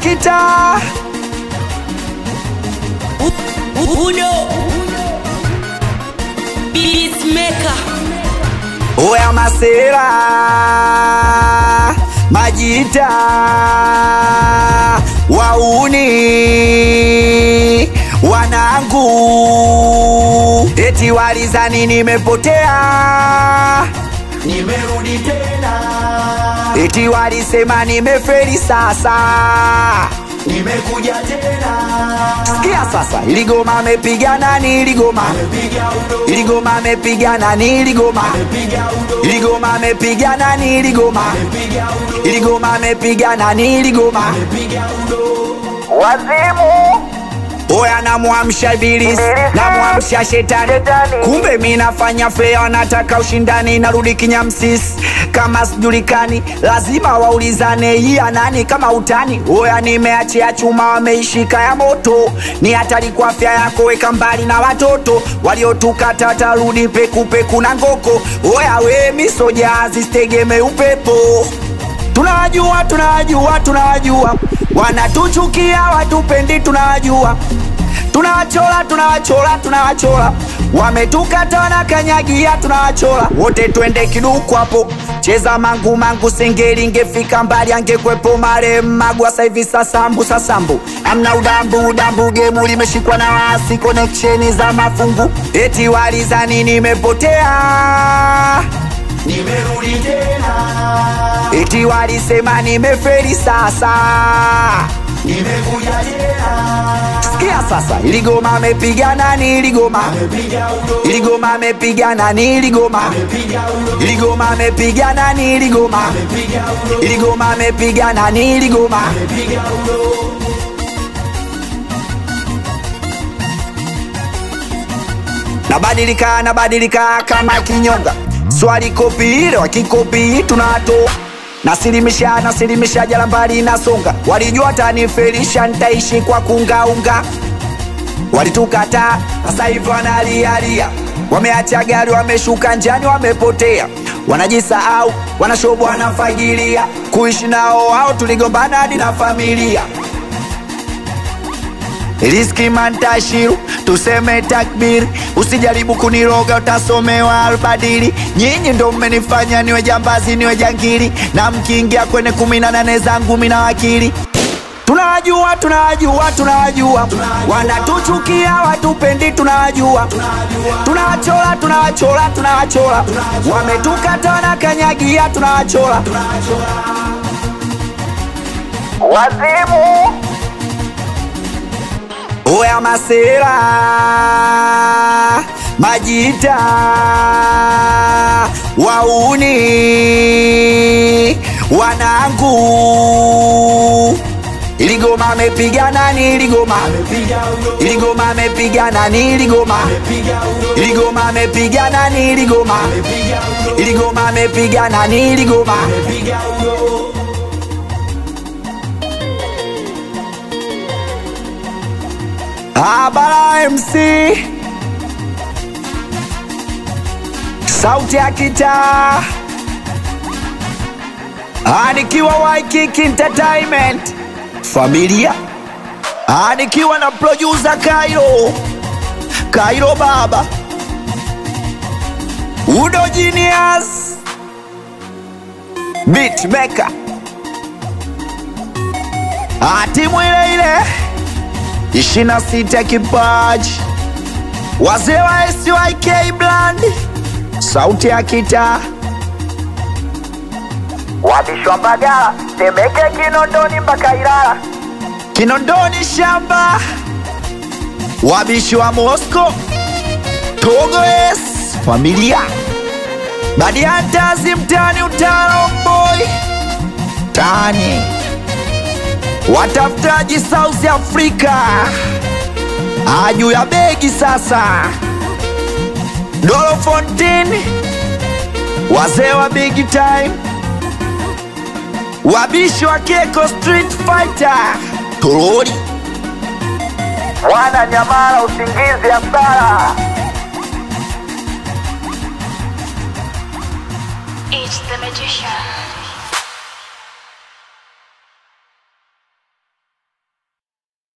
kitaa Udo Beatmaker. Oya masera Majita Wauni Wanangu Eti walizani nimepotea, nimerudi tena. Eti walisema nimefeli, sasa nimekuja tena. Sikia sasa, iligoma amepiga nani? Iligoma iligoma amepiga nani? Iligoma iligoma amepiga nani? Iligoma iligoma amepiga nani? Iligoma wazimu. Oya namuamsha ibilisi, namuamsha shetani. Kumbe mimi nafanya fair, nataka ushindani. Narudi kinyamsisi kama sijulikani, lazima waulizane hii nani kama utani. Oya nimeachia chuma, wameishika ya moto. Ni hatari kwa afya yako, weka mbali na watoto waliotukata, tarudi peku peku na ngoko. Oya we misoja, zistegeme upepo. Tunajua, tunajua, tunajua wanatuchukia, watupendi, tunajua. Tunawachola, tunawachola, tunawachola. Wametukata na kanyagia, tunawachola. Wote twende kiduku hapo, cheza mangu mangu singeli. Ngefika mbali angekwepo marehemu Magwa, sasa hivi sasambu sasambu. Amna udambu udambu, gemu limeshikwa na wasi, connection za mafungu. Eti walizani nimepotea, nimerudi tena. Eti walisema nimefeli, sasa nimekuja tena. Sikia sasa, iligoma amepiga nani? Iligoma iligoma amepiga nani? Iligoma iligoma amepiga nani? Iligoma iligoma amepiga nani? Iligoma nabadilika, nabadilika kama kinyonga. Swali kopi ile, wakikopi tunatoa. Nasilimisha, nasilimisha jala mbali nasonga. Walijua tanifelisha, nitaishi kwa kungaunga. Walitukata, sasa hivi wanalialia. Wameacha gari, wameshuka njani, wamepotea. Wanajisahau, wanashobo, wanafagilia. Kuishi nao wao, tuligombana hadi na familia. Rizki mantashiru, tuseme takbiri. Usijaribu kuniroga, utasomewa albadili. Nyinyi ndo mmenifanya niwe jambazi, niwe jangili. Na mkiingia kwenye 18 zangu mina wakili. Tunajua, tunajua, tunajua wanatuchukia, watupendi, tunajua. Tunawachola, tunawachola, tunawachola. Wametukata na kanyagia, tunawachola. Wazimu. Oya masera Majita Wauni Wanangu iligoma amepiga nani? Iligoma iligoma amepiga nani? Iligoma iligoma amepiga nani? Iligoma iligoma amepiga nani? Iligoma Abara MC, sauti ya kitaa. Nikiwa Waikiki Entertainment familia. Nikiwa na producer Kairo baba Udo Genius Beatmaker. Timu ile ile 26 kipaji, wazee wa SYK Brand, sauti ya kitaa. Wabishwa Mbagala, Temeke, Kinondoni mpaka Ilala. Kinondoni shamba. Wabishwa Moscow, Togo S familia. Badiantazi mtani utaro boy tani. Watafutaji South Africa, aju ya begi sasa. Dolo Fontaine, wazee wa big time. Wabishi wa Keko Street Fighter, Torori wana Nyamala, usingizi ya Mbara. It's the magician.